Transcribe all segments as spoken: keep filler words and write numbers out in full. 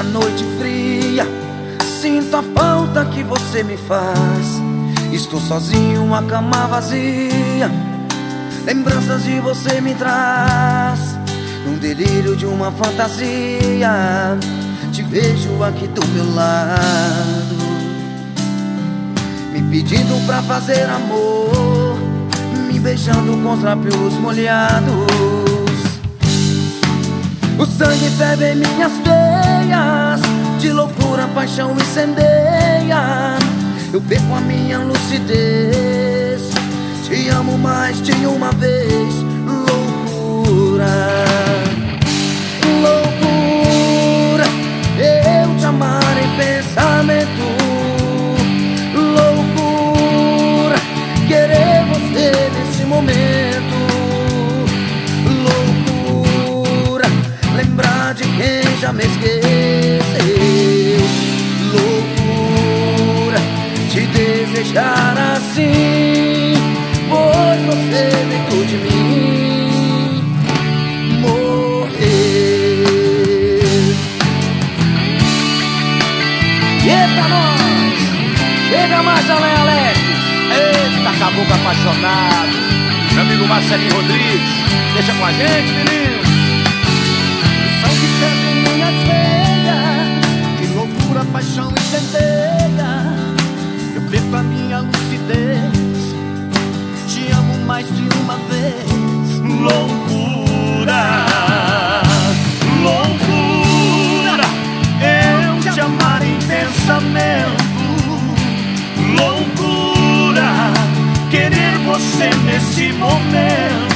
uma noite fria, sinto a falta que você me faz. Estou sozinho, uma cama vazia, lembranças de você me traz. Num delírio de uma fantasia, te vejo aqui do meu lado, me pedindo pra fazer amor, me beijando com os lábios molhados. O sangue ferve em minhas veias, de loucura, paixão incendeia. Eu perco a minha lucidez, te amo mais de uma vez. Loucura, loucura, eu te amar em pensamento. Loucura, querer você nesse momento. Loucura, lembrar de quem já me esqueceu. Loucura, te desejar assim, pois você dentro de mim morreu. Eita nós, chega mais além, Alex. Eita, caboclo apaixonado. Meu amigo Marcelinho Rodrigues, deixa com a gente, menino. O sangue ferve em minhas veias, de loucura, paixão incendeia. Eu perco a minha lucidez, te amo mais de uma vez. Loucura, loucura, eu te amar em pensamento. Loucura, querer você nesse momento.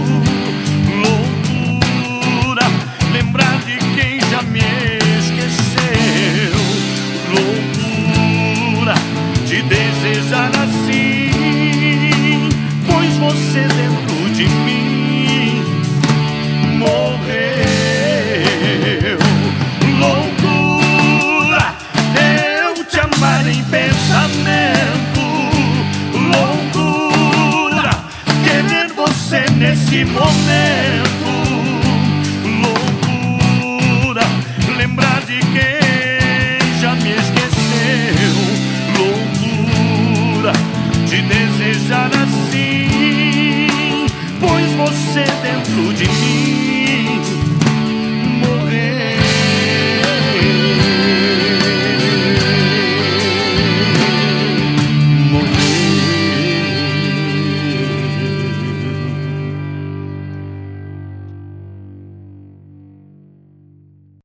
Loucura, lembrar de quem já me esqueceu. Loucura, te desejar assim, pois você dentro de mim morreu. Loucura, eu te amar em pensamento. Loucura, querer você nesse momento. Loucura, lembrar de quem já me esqueceu. Loucura, te desejar assim, pois você dentro de mim